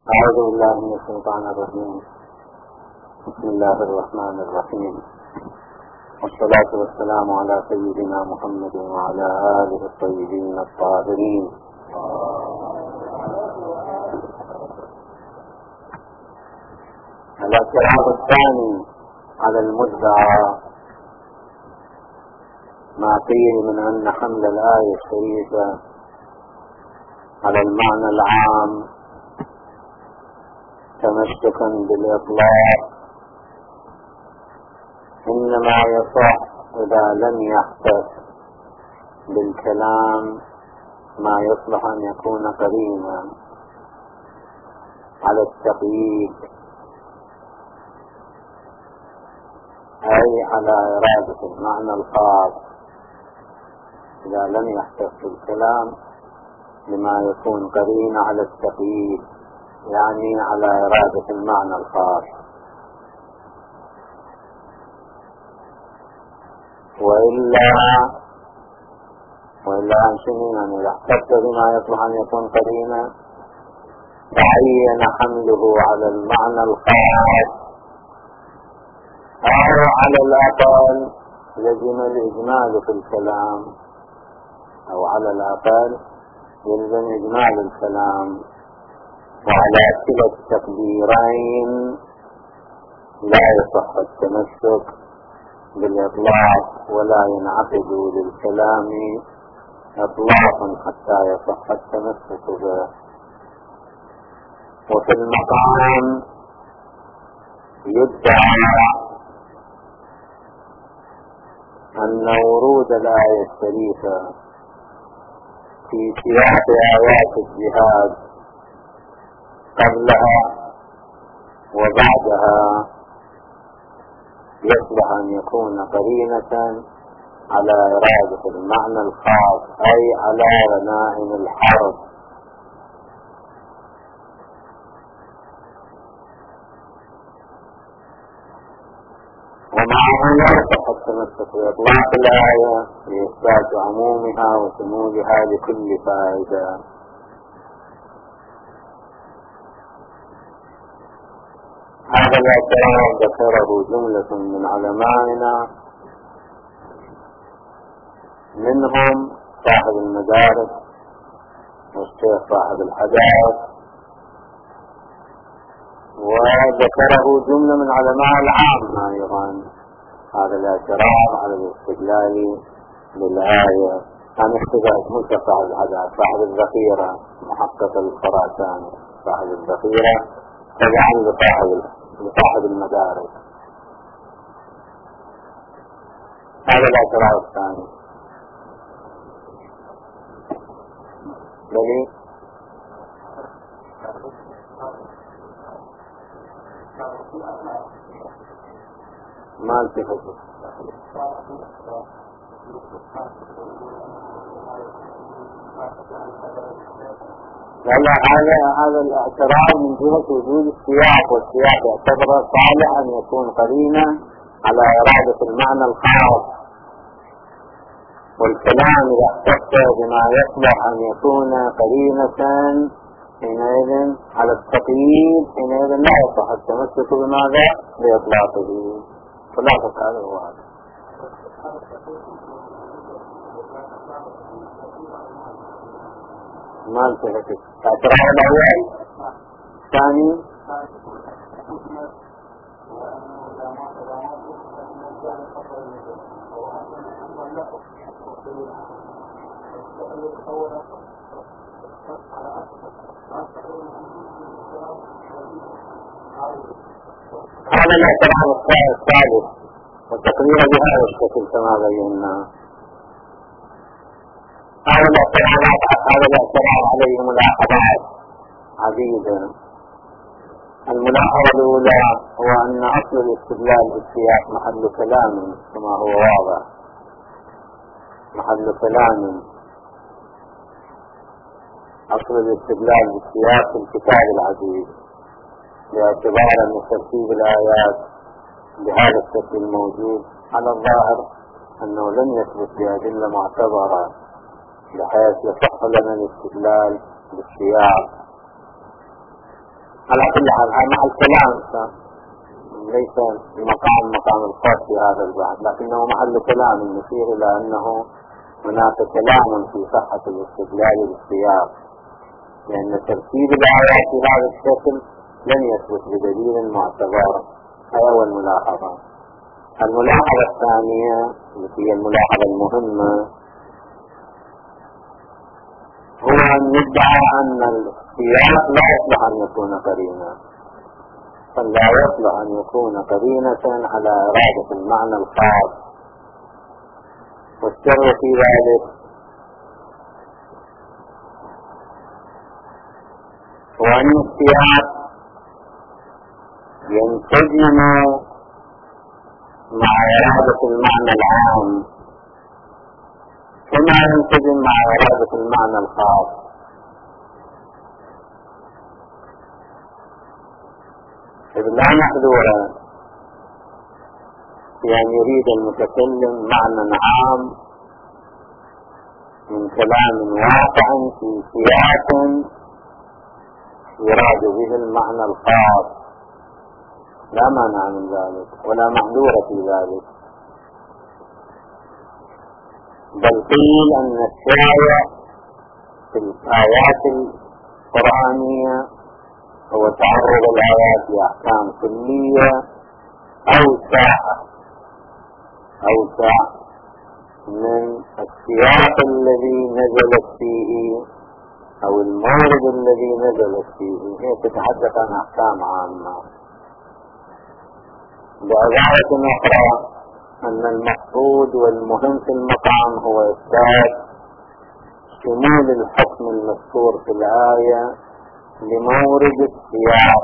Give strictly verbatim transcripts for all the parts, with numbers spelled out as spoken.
أعوذ بالله من الشيطان الرجيم. بسم الله الرحمن الرحيم، والصلاة والسلام على سيدنا محمد وعلى آله الطيبين الطاهرين. الاعتراض الثاني على المدعى ما قيل من أن حمل الآية الشريفة على المعنى العام تمسكا بالإطلاق إنما يصح إذا لم يحدث بالكلام ما يصلح أن يكون قرينا على التقييد، أي على إرادة المعنى الخاص. إذا لم يحدث بالكلام لما يكون قرينا على التقييد، يعني على إرادة المعنى الخاص. وإلا وإلا عن شنو يعني إذا احتجت بما يصلح أن يكون قرينا تعين حمله على المعنى الخاص، أو على الأقل لزم الإجمال في الكلام، أو على الأقل يلزم إجمال الكلام. وعلى كلا التقديرين لا يصح التمسك بالإطلاق ولا ينعقد للكلام إطلاقا حتى يصح التمسك به. وفي المقام يدعى أن ورود الآية الشريفة في سياق آيات الجهاد قبلها وبعدها يصلح أن يكون قرينة على إرادة المعنى الخاص، أي على غنائم الحرب. ومع أن يصح التمسك بإطلاق الآية لإثبات عمومها وشمولها لكل فائدة. هذا الاعتراض ذكره جملة من علمائنا، منهم صاحب المدارس والشيخ صاحب الحدائق، وذكره جملة من علماء العامة أيضا. هذا الاعتراض على الاستدلال للآية عن احتجاج ملك صاحب الحدائق، صاحب الذخيرة محقق الخراساني، صاحب الذخيرة تبعا لصاحب لصاحب المدارس. هذا الاعتراض الثاني. دليل ما التفت لأن هذا هذا الاعتراض من جهة وجود السياق، والسياق يعتبر صالح أن يكون قرينا على إرادة المعنى الخاص. والكلام إذا احتجت بما يصلح أن يكون قرينة حينئذ على التقييد، حينئذ لا يصح التمسك بماذا؟ بإطلاقه. خلاصة هذا هو هذا. ما التفت اعتراض الأول الثاني هذا الاعتراض الثالث، والتقرير بهذا الشكل كما بينا. هذا الاعتراض هذا الاعتراض عليه ملاحظات عديدة. الملاحظة الأولى هو أن أصل الاستدلال بالسياق محل كلام كما هو واضح، محل كلام. أصل الاستدلال بالسياق في الكتاب العزيز، باعتبار أن ترتيب الآيات بهذا الشكل الموجود على الظاهر أنه لم يثبت بأدلة معتبرة بحيث يصح لنا الاستدلال بالسياق على كل حال مع الكلام ليس المقام مقام الخاص في هذا البعد، لكنه محل كلام يشير إلى أنه هناك كلام في صحة الاستدلال بالسياق، لأن ترتيب الآيات في هذا الشكل لن يثبت بدليل معتبر. هذا هو الملاحظة. الملاحظة الثانية التي هي الملاحظة المهمة هو أن يدعى أن السياق لا يصلح أن يكون قرينة، فلا يصلح أن يكون قرينة على إرادة المعنى الخاص. والسر في ذلك هو أن السياق ينسجم مع إرادة المعنى العام كما ينسجم مع إرادة المعنى الخاص. إذ لا محذور في أن يريد المتكلم معنى عام من كلام واقع في سياق يراد به المعنى الخاص، لا مانع من ذلك ولا محذور في ذلك، بل قيل أن الشارع في الآيات القرآنية هو تعرض الآيات لأحكام كلية أوسع أوسع من السياق الذي نزلت فيه أو المورد الذي نزلت فيه. هي تتحدث عن أحكام عامة. بعبارة أخرى أن المقصود والمهم في المقام هو إثبات شمول الحكم المذكور في الآية لمورد السياق،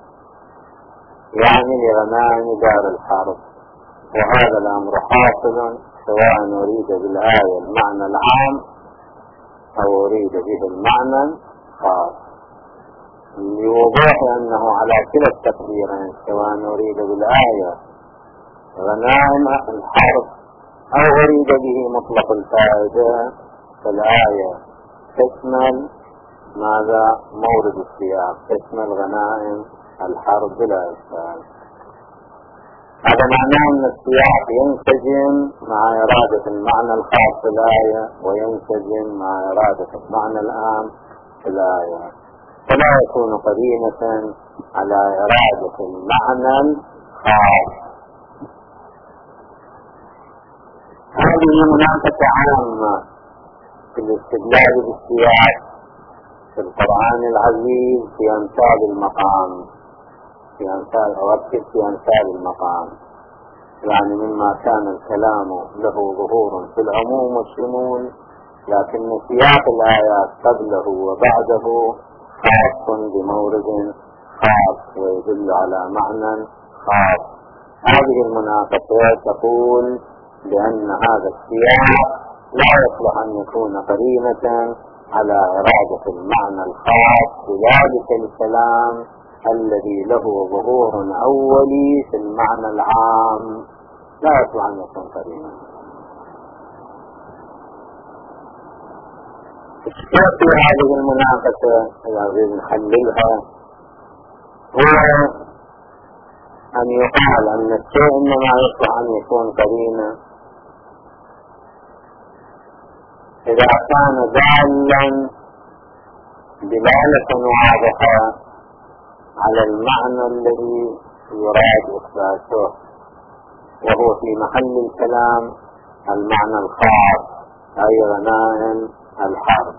يعني لغنائم دار الحرب. وهذا الأمر حاصل سواء أريد بالآية المعنى العام أو أريد به المعنى الخاص، لوضوح أنه على كلا التقديرين سواء أريد بالآية غنائم الحرب أو أريد به مطلق الفائدة، فالآية تشمل ماذا؟ مورد السياق، تشمل غنائم الحرب بلا إشكال. هذا معناه أن السياق ينسجم مع إرادة المعنى الخاص في الآية وينسجم مع إرادة المعنى العام في الآية، فلا يكون قرينة على إرادة المعنى الخاص. هذه منافسة عامة في الاستدلال بالسياق في القرآن العزيز في أمثال المقام، في أمثال أوكد في أمثال المقام، يعني مما كان الكلام له ظهور في العموم والشمول، لكن سياق الآيات قبله وبعده خاص بمورد خاص ويدل على معنى خاص. هذه المناقشة تقول بأن هذا السياق لا يصلح أن يكون قرينة على إرادة المعنى الخاص بذلك الكلام الذي له ظهور أولي في المعنى العام، لا يصلح أن يكون قرينة. الشيء في هذه المناقشة الذي نحللها هو أن يقال أن الشيء إنما يصلح أن يكون قرينة إذا كان دالا دلالة واضحة على المعنى الذي يراد إثباته، وهو في محل الكلام المعنى الخاص أي غنائم الحرب.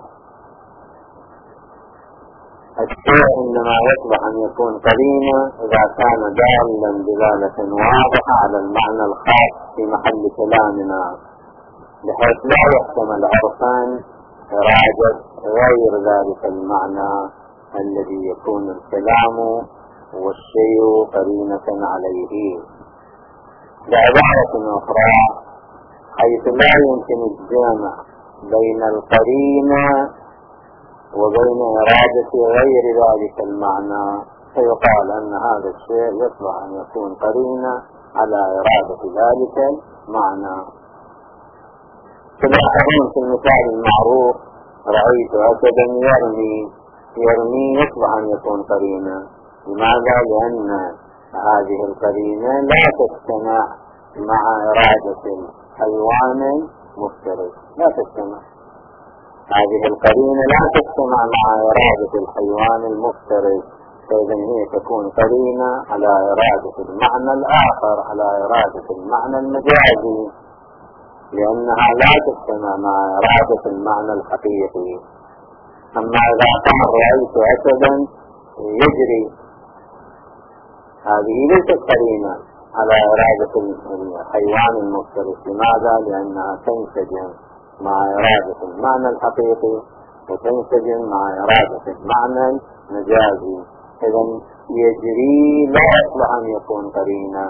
الشيء إنما يصلح أن يكون قرينة إذا كان دالا دلالة واضحة على المعنى الخاص في محل كلامنا، بحيث لا يحتمل عرفا إرادة غير ذلك المعنى الذي يكون الكلام والشيء قرينة عليه. بعبارة أخرى، حيث لا يمكن الجمع بين القرينة وبين إرادة غير ذلك المعنى، فيقال أن هذا الشيء يصلح أن يكون قرينة على إرادة ذلك المعنى. تلاحظون في المثال المعروف رأيت أسدا يرمي، يرمي يصلح أن يكون قرينة، لماذا؟ لأن هذه القرينة لا تجتمع مع إرادة الحيوان المفترس، لا تجتمع. هذه القرينة لا تجتمع مع إرادة الحيوان المفترس، فإذا هي تكون قرينة على إرادة المعنى الآخر، على إرادة المعنى المجازي، لأنها لا تجتمع مع إرادة المعنى الحقيقي. أما إذا قال رأيت أسدا يجري، هذه ليست قرينة على إرادة الحيوان المفترس. لماذا؟ لأنها تنسجم مع إرادة المعنى الحقيقي وتنسجم مع إرادة المعنى المجازي. إذن يجري لا يصلح أن يكون قرينة.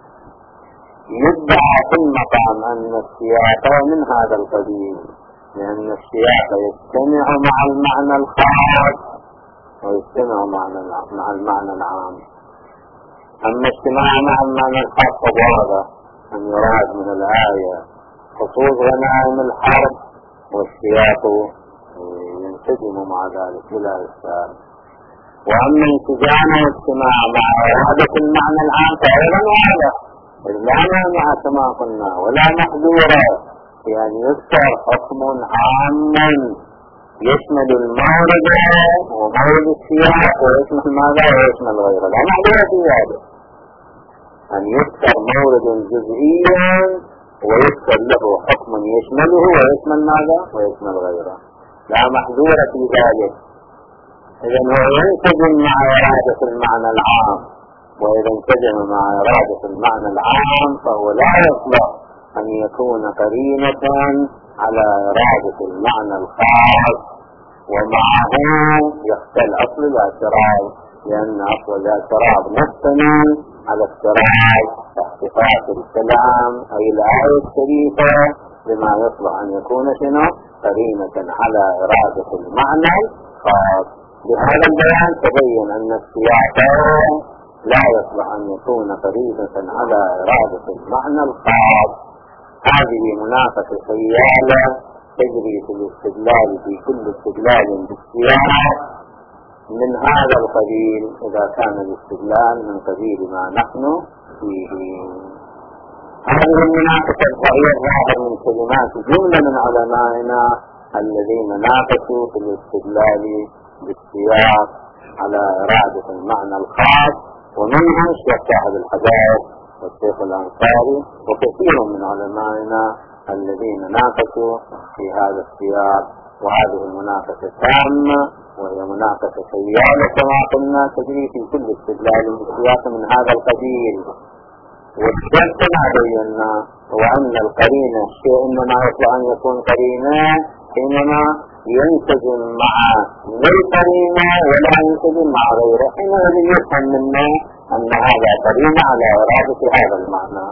يدعى في المقام أن السياق من هذا القبيل، لأن السياق يجتمع مع المعنى الخاص ويجتمع مع المعنى العام. أما اجتماع مع المعنى الخاص فواضح أن يراد من الآية خصوص غنائم الحرب، والسياق ينسجم مع ذلك بلا إشكال. وأما انسجام واجتماع مع إرادة المعنى العام فأيضا واضح، لا مانع كما قلنا ولا محظورة، يعني يذكر حكم عام يشمل المورد ومورد السياق ويشمل ماذا ويشمل غيره، لا محظورة في ذلك. أن يذكر مورد جزئيا ويذكر له حكم يشمله ويشمل ماذا ويشمل غيره، لا محظورة في ذلك. إذن هو ينسجم مع إرادة المعنى العام، وإذا انسجم مع إرادة المعنى العام فهو لا يصلح أن يكون قرينة على إرادة المعنى الخاص، ومعه يختل أصل الاعتراض، لأن أصل الاعتراض مبتني على افتراض احتفاظ الكلام أي الآية الشريفة بما يصلح أن يكون شنو قرينة على إرادة المعنى الخاص. بهذا البيان تبين أن السياق لا يصلح أن يكون قرينة على إرادة المعنى الخاص. هذه منافسة سيالة تجري في الاستدلال في كل استدلال بالسياق من هذا القبيل، إذا كان الاستدلال من قبيل ما نحن فيه. هذه المنافسة هي ظاهر من كلمات جملة من علمائنا الذين ناقشوا في الاستدلال بالسياق على إرادة المعنى الخاص، ومنهم الشيخ صاحب الحجاج والشيخ الأنصاري وكثير من علمائنا الذين ناقشوا في هذا السياق. وهذه المناقشة تامة وهي مناقشة سيالة كما قلنا تجري في كل استدلال بالسياق من هذا القبيل. والشيء كما بينا هو أن القرينة الشيء إنما يطلع أن يكون قرينة حينما ينسجم مع القرينة ولا ينسجم مع غيره، حينئذ يفهم منا أن هذا قرينة على إرادة هذا المعنى.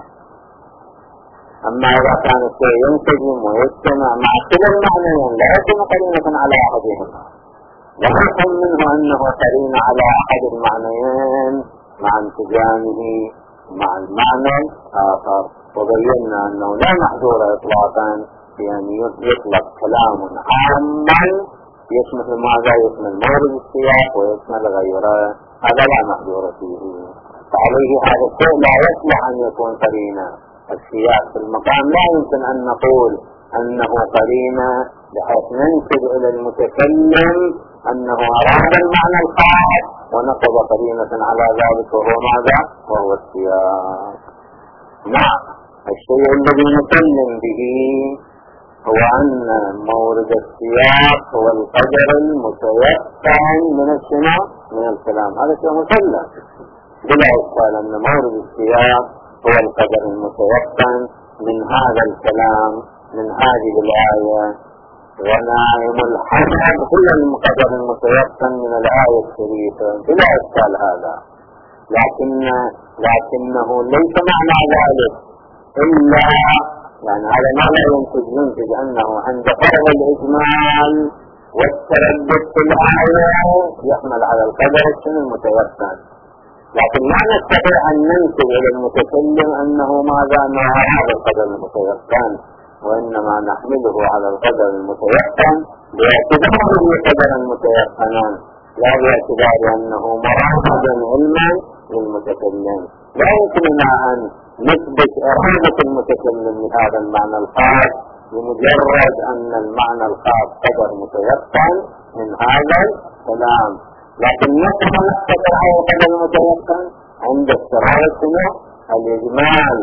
أما إذا كان الشيء ينسجم ويجتمع مع كل المعنيين لا يكون قرينة على أحدهما، لا يفهم منه أنه قرينة على أحد المعنيين مع انسجامه مع المعنى الآخر. وبينا أنه لا محظور إطلاقا بأن يطلق كلام عاما يشمل ماذا يشمل مورد السياق ويشمل غيره، هذا لا محظور فيه. فعليه هذا الشيء لا يصلح أن يكون قرينة. السياق في المقام لا يمكن أن نقول أنه قرينة بحيث ننسب إلى المتكلم أنه أراد المعنى الخاص ونقض قرينة على ذلك وهو ماذا؟ وهو السياق. نعم، الشيء الذي نسلم به هو أن مورد السياق هو القدر المتيقن من السماع من الكلام، هذا شيء مسلم بلا إشكال أن مورد السياق هو القدر المتيقن من هذا الكلام من هذه الآية. غنائم الحرب هو القدر المتيقن من الآية الشريفة بلا إشكال هذا، لكن لكنه ليس معنى ذلك إلا يعني هذا ما لا ينتج ينتج أنه عند فرض الإجمال والتردد في الآية يحمل على القدر المتيقن، لكن لا نستطيع أن ننسب إلى المتكلم أنه ماذا ما هذا القدر المتيقن، وإنما نحمله على القدر المتيقن باعتباره قدرا متيقنا لا باعتبار أنه مراد علما للمتكلم. لا يمكننا أن نثبت إرادة المتكلم لهذا المعنى الخاص بمجرد أن المعنى الخاص قدر متيقن من هذا الكلام، لكن نحن نقدر على قدر المتيقن عند استرادتنا الإجمال.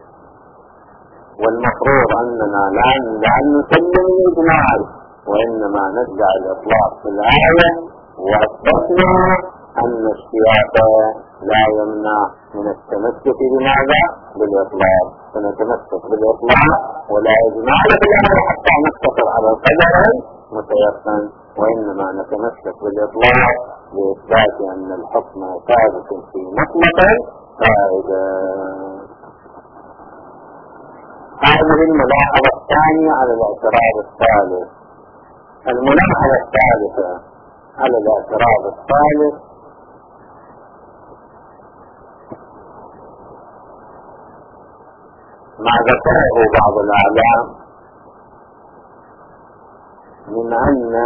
والمفروض أننا لا نسلم الإجمال، وإنما نرجع الإطلاق في الآية، وأثبتنا أن السياق لا يمنع من التمسك بماذا؟ بالإطلاق، فنتمسك بالإطلاق ولا إجمال بالآية حتى نقتصر على القدر المتيقن، وإنما نتمسك بالإطلاق لإثبات أن الحكم ثابت في مطلق فائدة. هذه الملاحظة الثانية على الاعتراض الثالث. الملاحظة الثالثة على الاعتراض الثالث ما ذكره بعض الأعلام من أن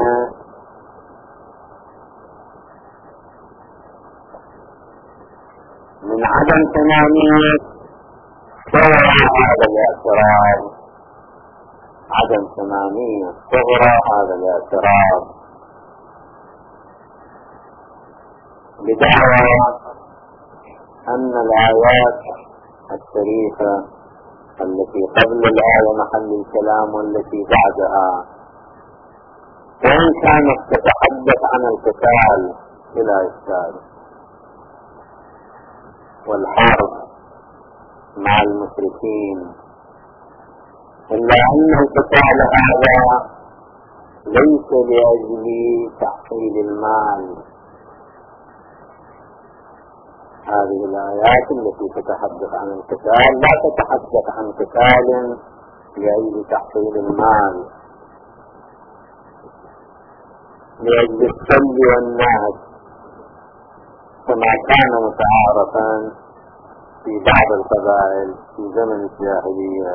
من عدم تمامية صغرى هذا الاعتراض، عدم تمامية صغرى هذا الاعتراض بدعوى أن الآيات الشريفة التي قبل الآية محل الكلام والتي بعدها وإن كانت تتحدث عن القتال بلا إشكال والحرب مع المشركين، إلا أن القتال هذا ليس لأجل تحصيل المال. هذه الآيات التي تتحدث عن القتال لا تتحدث عن قتال لأجل تحصيل المال، لأجل السلب والنهب كما كان متعارفا في بعض القبائل في زمن الجاهلية،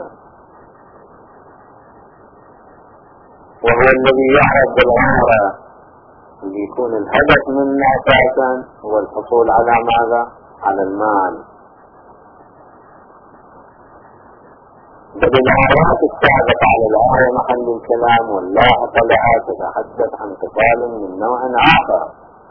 وهو الذي يعرف بالعمرة اللي يكون الهدف منه أساسا هو الحصول على ماذا؟ على المال. بل الآيات السابقة على الآية محل الكلام واللاحقة لها تتحدث عن قتال من نوع آخر،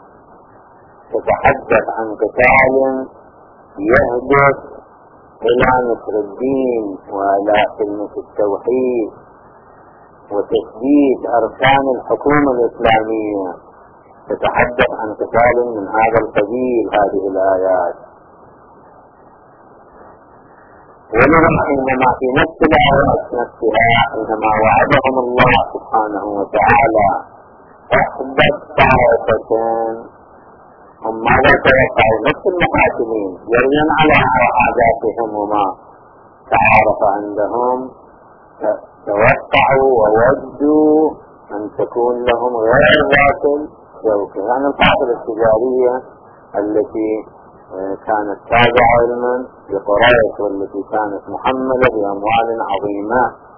تتحدث عن قتال يهدف إلى نصر الدين وإلى كلمة التوحيد وتثبيت أركان الحكومة الإسلامية، تتحدث عن قتال من هذا القبيل هذه الآيات. ولذا حينما في نفس الآيات نفسها حينما وعدهم الله سبحانه وتعالى إحدى الطائفتين، هم ماذا توقعوا؟ نفس المقاتلين يرون على عاداتهم وما تعارف عندهم، توقعوا وودوا أن تكون لهم غير ذات الشوكة، يعني القافلة التجارية التي كانت تابعة علما لقريش والتي كانت محملة بأموال عظيمة،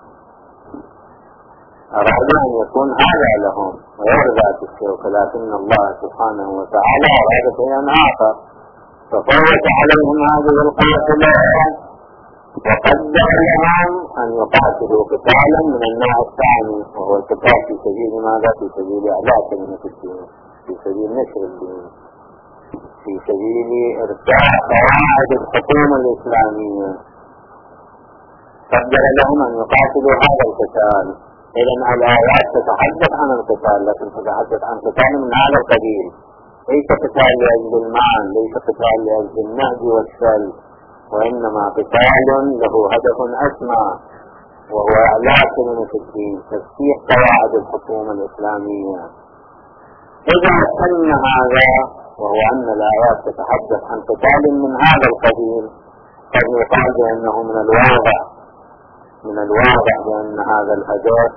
أرادوا أن يكون هذا لهم غير ذات الشوكة، لكن الله سبحانه وتعالى أراد شيئا آخر، ففوت عليهم هذه القافلة وقدر لهم أن يقاتلوا قتالا من النوع الثاني، وهو القتال في سبيل ماذا؟ في سبيل إعلاء كلمة الدين، في سبيل نشر الدين، في سبيل إرجاع قواعد الحكومة الإسلامية. قدر لهم أن يقاتلوا هذا القتال. إذن الآيات تتحدث عن القتال، لكن تتحدث عن قتال من هذا القبيل، ليس قتال لأجل المال، ليس قتال لأجل النهج والسلب، وإنما قتال له هدف أسمى وهو إعلاء كلمة الدين، تفسيح قواعد الحكومة الإسلامية. إذا أن هذا وهو أن الآيات تتحدث عن قتال من هذا القبيل، قد يقال بأنه من الواضح من الواضح بأن هذا الهدف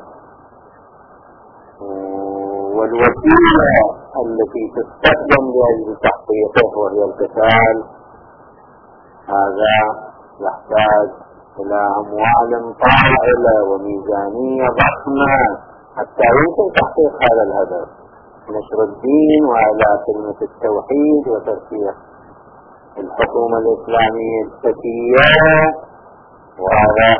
والوسيلة التي تستخدم لأجل تحقيقه وهي القتال، هذا يحتاج إلى أموال طائلة وميزانية ضخمة حتى يمكن تحقيق هذا الهدف. نشر الدين وإعلاء كلمة التوحيد وترسيخ الحكومة الإسلامية الذكية. وهذا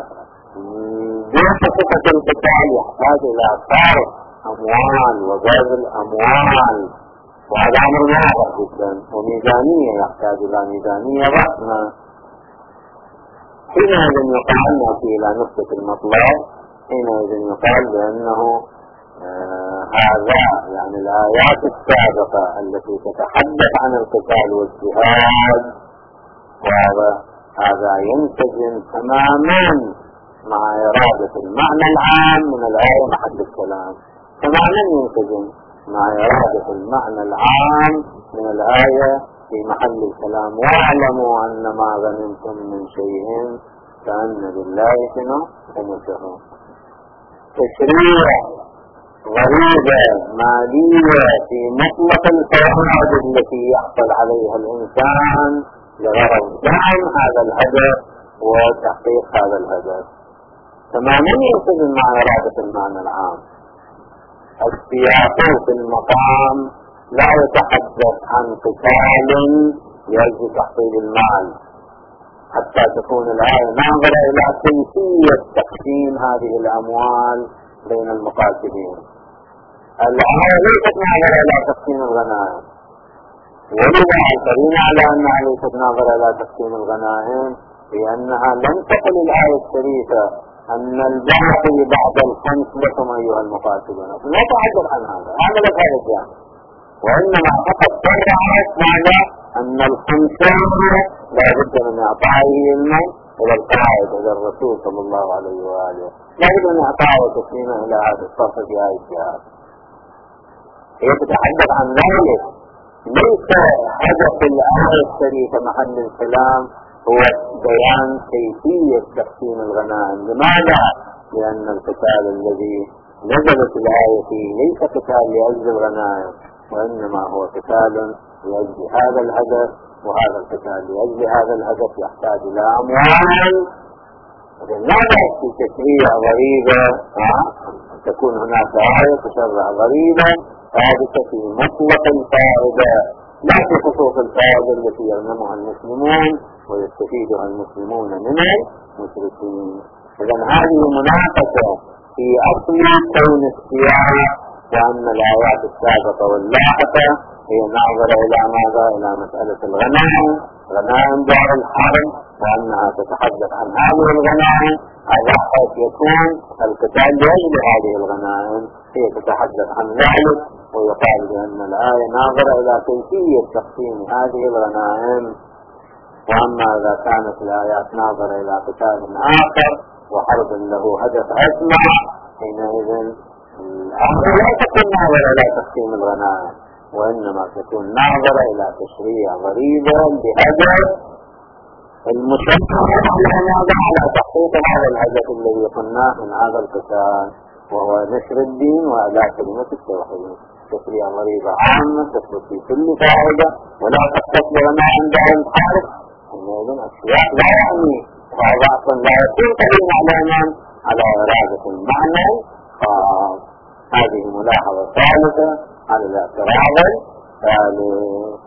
بصفة القتال يحتاج إلى صرف أموال وبذل أموال، وهذا أمر واضح جدا، وميزانية يحتاج إلى ميزانية ضخمة. حينئذ يقال نأتي إلى نقطة المطلب، حينئذ يقال بأنه آه هذا يعني الآيات السابقة التي تتحدث عن القتال والجهاد، وهذا هذا ينسجم تماما مع إرادة المعنى العام من الآية محل الكلام، تماما ينسجم مع إرادة المعنى العام من الآية في محل الكلام. واعلموا أن ما غنمتم من شيء فأن لله خمسه. تشريع غريبة مالية في مطلق الفوائد التي يحصل عليها الإنسان لغرض دعم هذا الهدف وتحقيق هذا الهدف، تماما ينسجم مع إرادة المعنى العام. السياق في المقام لا يتحدث عن قتال لأجل تحصيل المال، حتى تكون الآية ناظرة إلى كيفية تقسيم هذه الأموال بين المقاتلين. الآية ليست ناظرة إلى تقسيم الغنائم، ولذا القرينة على أنها ليست ناظرة إلى تقسيم الغنائم لأنها لم تقل الآية الشريفة أن الباقي بعد الخمس لكم أيها المقاتلون، لا تحدث عن هذا، هذا لا فائدة يعني. وإنما فقط صرحت معنى أن الخمسين لا بد من إعطائه المال إلى القائد إلى الرسول صلى الله عليه وآله، لا بد من إعطائه وتسليمه إلى هذا الصف في هذه الجهاد. هي تتحدث عن ذلك، ليس هدف الآية الشريفة محل الكلام هو بيان كيفية تقسيم الغنائم. لماذا؟ لأن القتال الذي نزلت الآية فيه ليس قتال لأجل الغنائم، وإنما هو قتال لأجل هذا الهدف، وهذا القتال لأجل هذا الهدف يحتاج إلى أموال. لماذا في تشريع غريبة تكون هناك آية تشرع غريبة ثابتة في مطلق الفائدة لا في خصوص الفائدة التي يغنمها المسلمون ويستفيدها المسلمون من المشركين؟ إذن هذه مناقشة في أصل كون السياق، وأن الآيات السابقة واللاحقة هي ناظرة إلى ماذا؟ إلى مسألة الغنائم، غنائم دار الحرب، وأنها تتحدث عن هذه الغنائم. هذا حيث يكون القتال لأجل هذه الغنائم، هي تتحدث عن ذلك، ويقال بأن الآية ناظرة إلى كيفية تقسيم هذه الغنائم. وأما إذا كانت الآيات ناظرة إلى قتال آخر وحرب له هدف أسمى، حينئذ الآية لا تكون ناظرة إلى تقسيم الغنائم، وإنما تكون ناظرة إلى تشريع غريبا بهدف المشرع على تحقيق هذا الهدف الذي قلناه من هذا القتال، وهو نشر الدين وإعلاء كلمة التوحيد. تشريع غريبة عامة تثبت في كل فائدة ولا تختص بغنائم دار الحرب. حينئذ السياق لا يعني هذا أصلا لا يكون قديم على على إرادة المعنى خاص. هذه ملاحظة ثالثة على الاعتراض الثالث.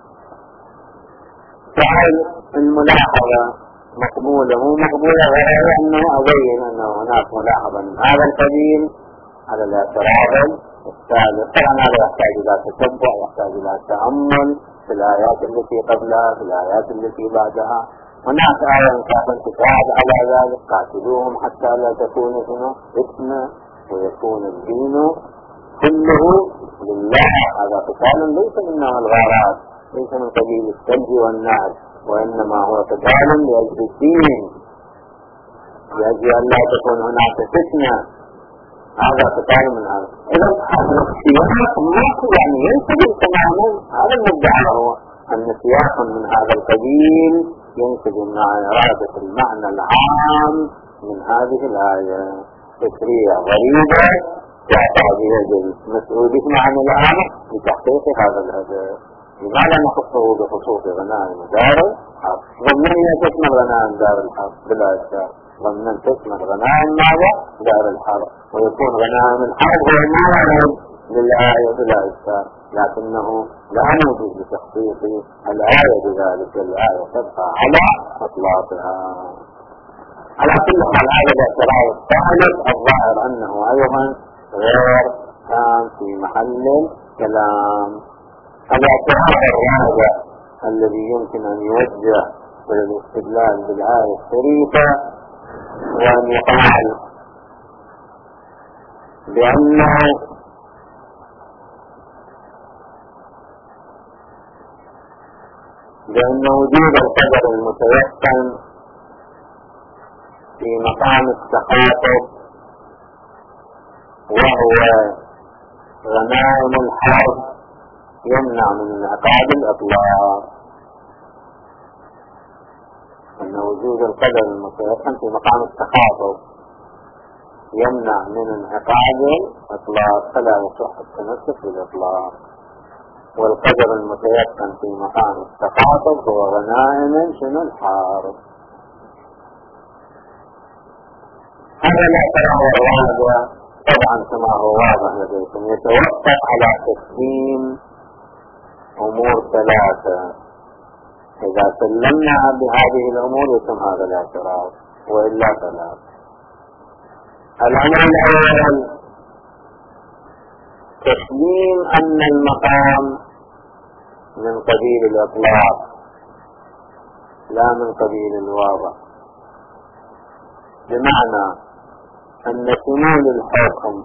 فهل الملاحظة مقبولة مو مقبولة؟ غير أنه أبين أنه هناك ملاحظة من هذا القبيل على الاعتراض الثالث. طبعا هذا يحتاج إلى تتبع، يحتاج إلى تأمل في الآيات التي قبلها في الآيات التي بعدها. هناك آية كافٍ تساعد على ذلك: قاتلوهم حتى لا تكون فتنة ويكون الدين كله لله. هذا قتال ليس من نوع الغارات، ليس من قبيل الثلج والنار، وإنما هو قتال لأجل الدين، لأجل أن لا تكون هناك فتنة. هذا قتال من هذا. إذا هذا السياق يعني ينسجم تماما. هذا المدعى هو أن سياق من هذا القبيل ينسجم مع إرادة المعنى العام من هذه الآية. تشريع غريبة تعطى بها المسؤولية عن العام لتحقيق هذا الهدف. لماذا نخصه بخصوص غنائم دار الحرب؟ ضمن هي تشمل غنائم دار الحرب بلا إشكال، ضمن تشمل غنائم ماذا؟ دار الحرب. ويكون غنائم الحرب هو مال للآية بلا إشكال، لكنه لا موجود لتحقيق الآية بذلك، الآية تبقى على إطلاقها. على كل حال هذا الاعتراض الثالث الظاهر أنه أيضا غير كان في محل الكلام. الاعتراض الرابع الذي يمكن أن يوجه إلى الاستدلال بالآية الشريفة وأن يقال بأنه بأن وجود القدر المتيقن في مقام التخاطب وهو غنائم الحرب يمنع من انعقاد الإطلاق. أن وجود القدر المتيقن في مقام التخاطب يمنع من انعقاد الإطلاق، فلا يصح التمسك بالإطلاق. والقدر المتيقن في مقام التخاطب هو غنائم شنو الحرب. هذا الاعتراض الرابع طبعا كما هو واضح لديكم يتوقف على تسليم أمور ثلاثة. إذا سلمنا بهذه الأمور يتم هذا الاعتراض، وإلا ثلاث. الأمر الأول تسليم أن المقام من قبيل الإطلاق لا من قبيل الواضح، بمعنى أن شمول الحكم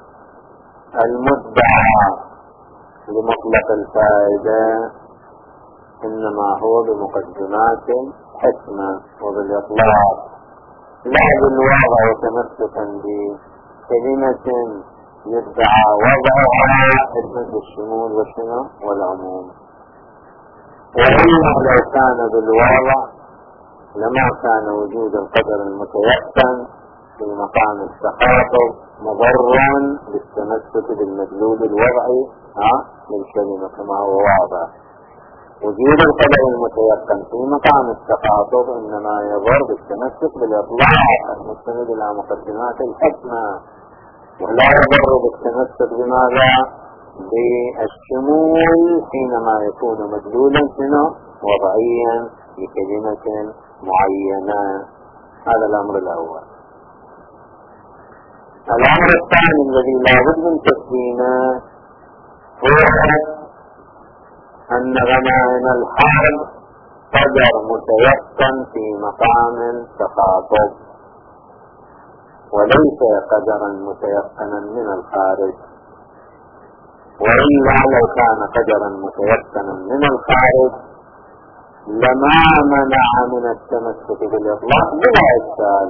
المدعى لمطلق الفائدة إنما هو بمقدمات حكمة وبالإطلاق، لا بالوضع وتمسكا بكلمة يدعى وضعها حكمة الشمول والشنو والعموم. وإنه لو كان بالوضع لما كان وجود القدر المتيقن في مقام التخاطب مضرا بالتمسك بالمدلول الوضعي للكلمة كما هو واضح. وجود القدر المتيقن في مقام التخاطب إنما يضر بالتمسك بالإطلاق المستند إلى مقدمات الحكمة، ولا يضر بالتمسك بماذا؟ بالشمول حينما يكون مدلولا شنو وضعيا لكلمة معينة. هذا الأمر الأول. الأمر الثاني الذي لا بد من تسليمه هو أن غنائم الحرب قدر متيقن في مقام التخاطب وليس قدرا متيقنا من الخارج، وإلا لو كان قدرا متيقنا من الخارج لما منع من التمسك بالإطلاق بلا إشكال،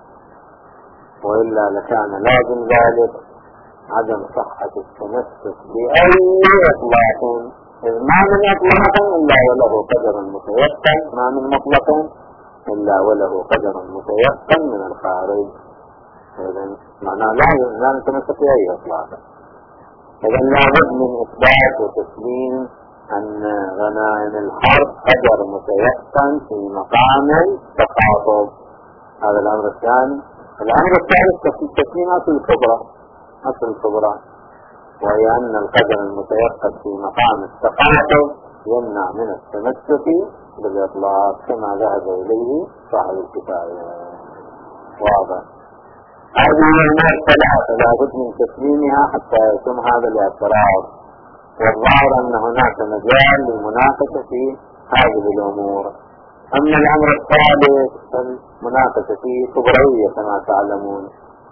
وإلا لكان لازم ذلك عدم صحة التمسك بأي إطلاق، إذ ما من إطلاق إلا وله قدر متيقن، ما من مطلق إلا وله قدر متيقن من الخارج. إذن معناه لا نتمسك بأي إطلاق. إذن لابد من إثبات وتسليم أن غنائم الحرب قدر متيقن في مقام التخاطب. هذا الأمر الثاني. الأمر الثالث تسليمات الكبرى، أصل الكبرى، وهي أن القدر المتيقن في مقام التخاطب يمنع من التمسك بالإطلاق كما ذهب إليه صاحب الكفاية. واضح. هذه الأمور الثلاثة لابد من تسليمها حتى يتم هذا الاعتراض، والظاهر أن هناك مجال للمناقشة في هذه الأمور. أما الأمر الثالث فالمناقشة فيه كبرية كما تعلمون،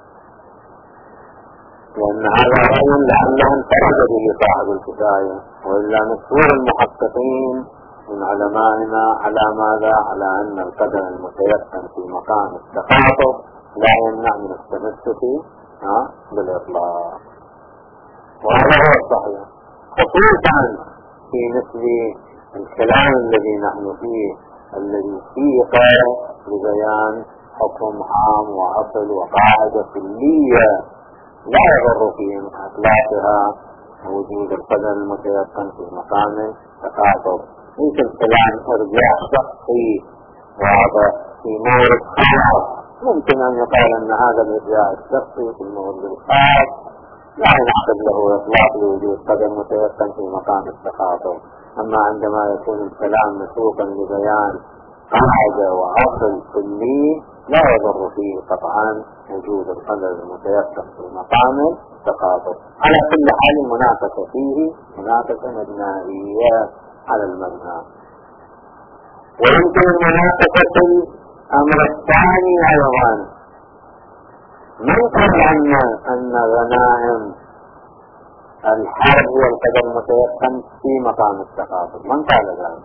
لأن هذا رأي لعله انفرد به صاحب الكفاية، وإلا مشهور المحققين من علمائنا على ماذا؟ على أن القدر المتيقن في مقام التخاطب لا يمنع من التمسك بالإطلاق، وهذا هو الصحيح، خصوصا في مثل الكلام الذي نحن فيه الذي سيق لبيان حكم عام وأصل وقاعدة كلية لا يضر في إطلاقها وجود القدر المتيقن في مقام التخاطب. مثل كلام إرجاع شخصي واضح في مورد خاص، ممكن أن يقال أن هذا الإرجاع الشخصي في المورد الخاص لا ينعقد له إطلاق لوجود قدر متيقن في مقام التخاطب. أما عندما يكون الكلام مسوقا لبيان قاعدة وأصل كلي لا يضر فيه قطعا وجود القدر المتيقن في مقام التخاطب. على كل حال المناقشة فيه مناقشة مبنائية على المبنى. ويمكن المناقشة الأمر الثاني أيضا. من قال أن أن غنائم الحرب والقدر المتيقن في مقام التخاطب؟ من قال ذلك؟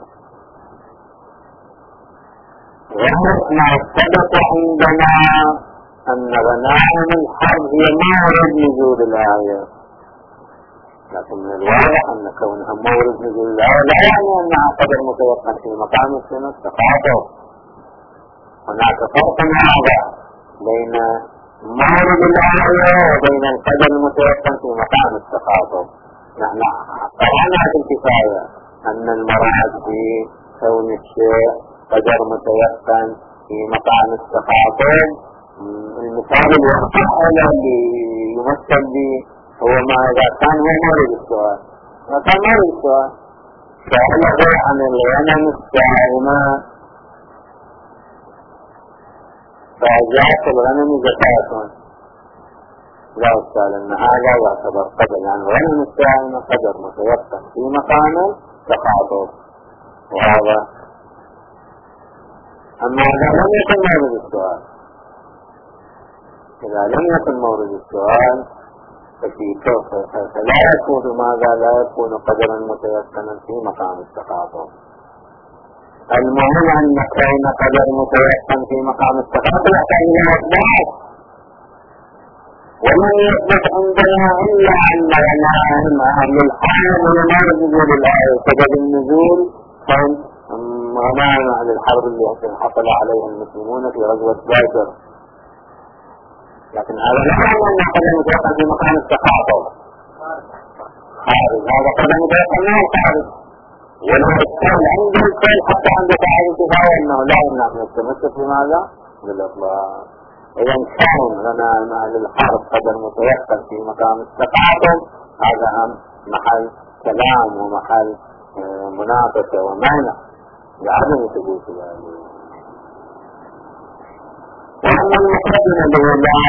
وما ثبت عندنا أن غنائم الحرب هي مورد نزول الآية، لكن من الواضح أن كونها مورد نزول الآية لا يعني أنها قدر متيقن في مقام التخاطب. هناك فرق واضح بين مورد الآية وبين القدر المتيقن في مقام التخاطب. نحن قرأنا في الكفاية أن المراد في كون الشيء قدر متيقن في مقام التخاطب. المثال الواضح الذي يمثل به هو ما إذا كان هو مورد السؤال. ما كان مورد السؤال سأله عن الغنم السائمة فجاءت الغنم زكاة، لا أستاذ أن هذا يعتبر قدر، يعني الغنم السائمة قدر متيقن في مقام التخاطب. وهذا أما إذا لم يكن مورد السؤال، إذا لم يكن مورد السؤال ففي كوف فلا يكون ماذا لا يكون قدرا متيقنا في مقام التخاطب. المهم أن كون قدر متيقن في مقام التخاطب يحتاج إلى إثبات، ولم يثبت عندنا إلا أن غنائم أهل الحرب هي مورد نزول الآية. سبب النزول كان غنائم أهل الحرب اللي حصل عليها المسلمون في غزوة بدر، لكن هذا لا يعني أن قدر متيقن في مقام التخاطب خارج. هذا قدر متيقن لا خارج، ولو كان عند الكل حتى عند تعالي كفاية أنه لا يمنع من التمسك بماذا؟ بالإطلاق. إذا كان غنائم أهل الحرب قدر متيقن في مقام التخاطب هذا محل كلام ومحل مناقشة ومعنى لعدم ثبوت ذلك. وأما المقدمة الأولى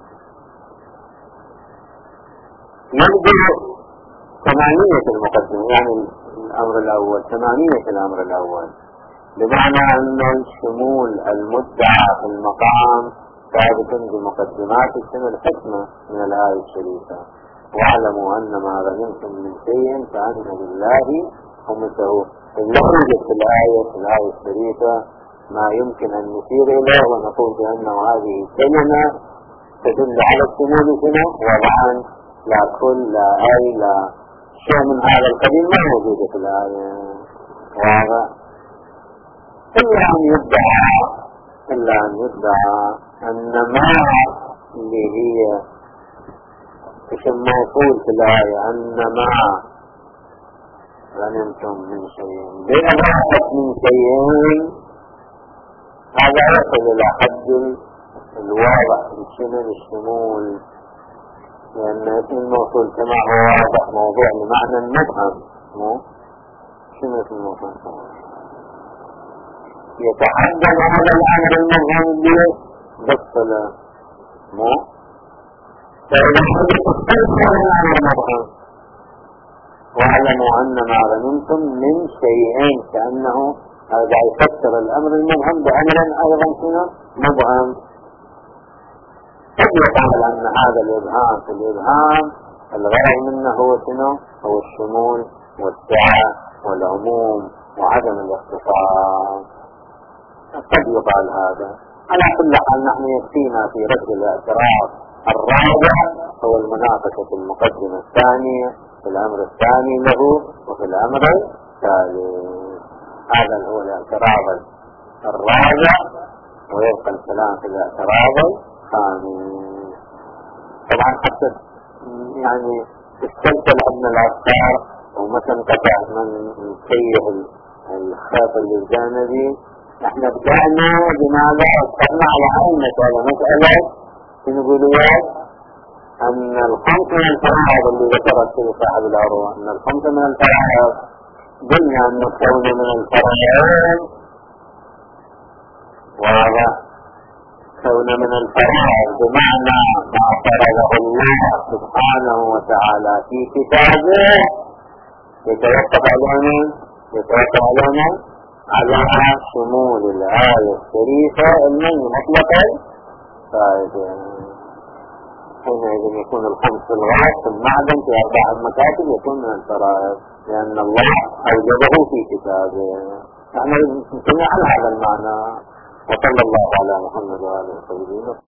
يبدو ثمانية المقدمة، يعني الأمر الأول ثمانية الأمر الأول، بمعنى أن الشمول المدعى في المقام ثابت بمقدمات السنة الحكمة من الآية الشريفة. واعلموا أن ما غنمتم من شيء فأن لله خمسه. إلا يوجد في الآية في الآية الشريفة ما يمكن أن نشير إليه ونقول بأنه هذه كلمة تدل على الشمول هنا وضعا لا كل لا أي لا شيء من هذا القبيل ما موجود في الآية. وهذا إلا أن يدعى إلا أن يدعى أن ما اللي هي اسم موصول في الآية أن ما غنمتم من شيء بإضافة من شيئين، هذا يصل إلى حد الواضح بشمل الشمول، لأن اسم الموصول كما هو واضح موضوع لمعنى المبهم. مو شنو اسم الموصول؟ يتحدد هذا الأمر المبهم اللي بطل مو فإذا حدث التلك الأمر المبهم. واعلموا أن ما غنمتم من شيئين، كأنه هذا يفسر الأمر المبهم بأمر أيضا شنو مبهم. قد يقال أن هذا الإبهام في الإبهام الغرض منه هو شنو؟ هو الشمول والسعة والعموم وعدم الاختصاص. قد يقال هذا. على كل حال نحن يكفينا في رد الاعتراض الرابع هو المناقشة في المقدمة الثانية في الأمر الثاني له وفي الأمر الثالث. هذا هو الاعتراض الرابع، ويبقى الكلام في الاعتراض الخامس. طبعا حتى يعني تستلزم عندنا الأفكار ومتى انقطع من سيء الخاط الجانبي. نحن بدأنا بماذا؟ افترنا على هاي المسألة، مسألة في نقوليات أن الخمس من الفرائض اللي ذكرت في صاحب العروة، أن الخمس من الفرائض قلنا أن الكون من الفرائض، وهذا كون من الفرائض بمعنى ما فرضه الله سبحانه وتعالى في كتابه يتوقف علينا يتوقف علينا على شمول الآية الشريفة المن مطلقا فائدة. حينئذ يكون الخمس في الغرب في المعدن في أربع المكاتب يكون من الفرائض، لأن الله أوجبه في كتابه. نحن نسمع على هذا المعنى. وصلى الله على محمد وآله وصحبه.